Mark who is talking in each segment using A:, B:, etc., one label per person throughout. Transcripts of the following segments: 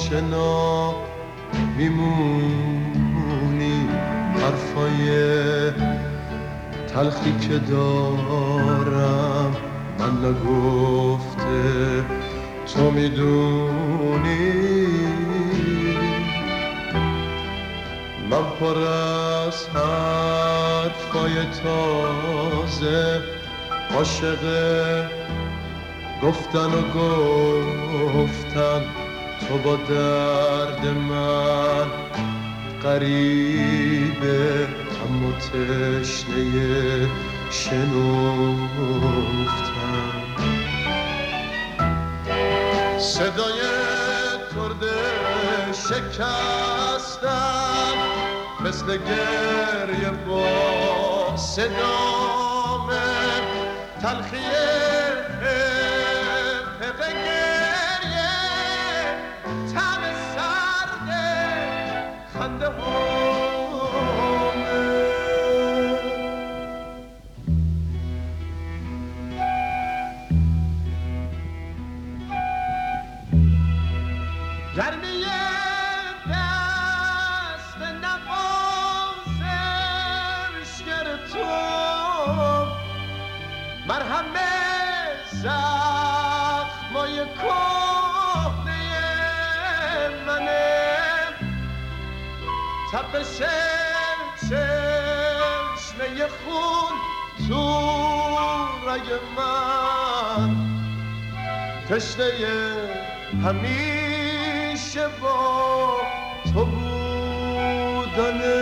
A: آشنا میمونی، حرفای تلخی که دارم من نگفته تو میدونی. من پر از حرفای تازه، عاشق گفتن و گفتن، تو با درد من غریبه اما تشنه شنفتن. صدای ترده شکستم مثل گریه با صدامه، تلخیه پق گریه، طعم سرد خنده هامه. گرمی دست نوازشگر تو، مرهم زخمای کهنه منه، تپش چشمه خون تو رگ من، تشنه همیشه با تو بودنه.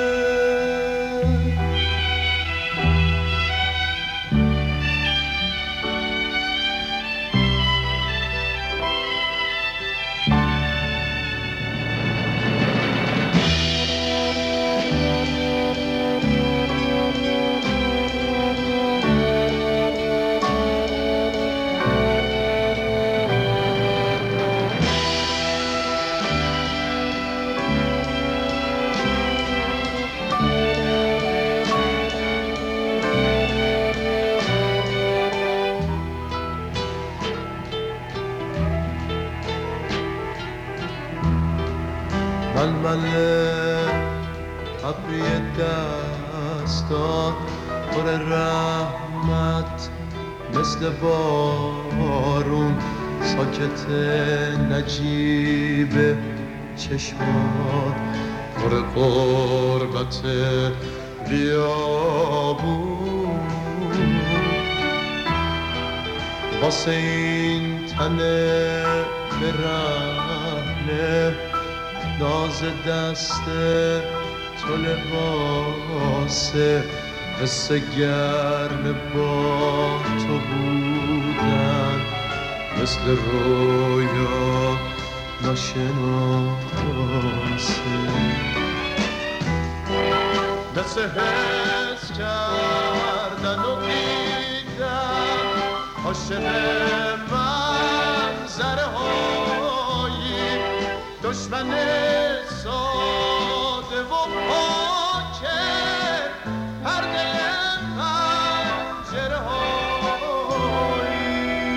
A: ململ ابری دستات پر رحمت مثل بارون، ساکت نجیب چشمات پر قربت بیابون. واسه این تنه برهنه ناز دست تو لباسه، حس گرم با تو بودن مثل رویا ناشناسه. دست حس کردن و دیدن، عاشق منظره هایی، دشمن ساده و پاکه پرده پنجره هایی.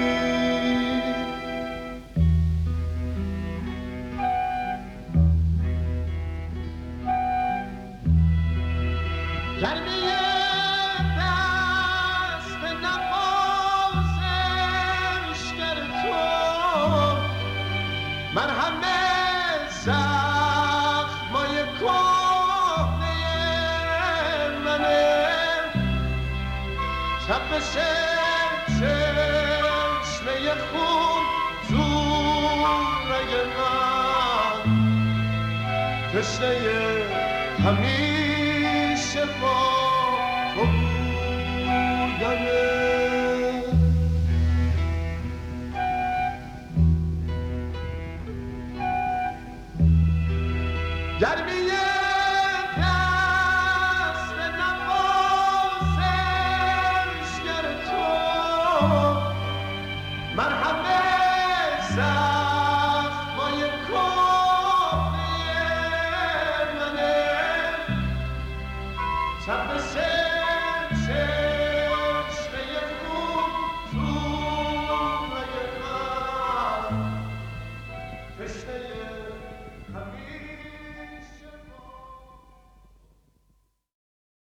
A: گرمی دست نوازشگر تو، مرهم زخمای کهنه منه، تپش چشمه خون تو رگ من، تشنه همین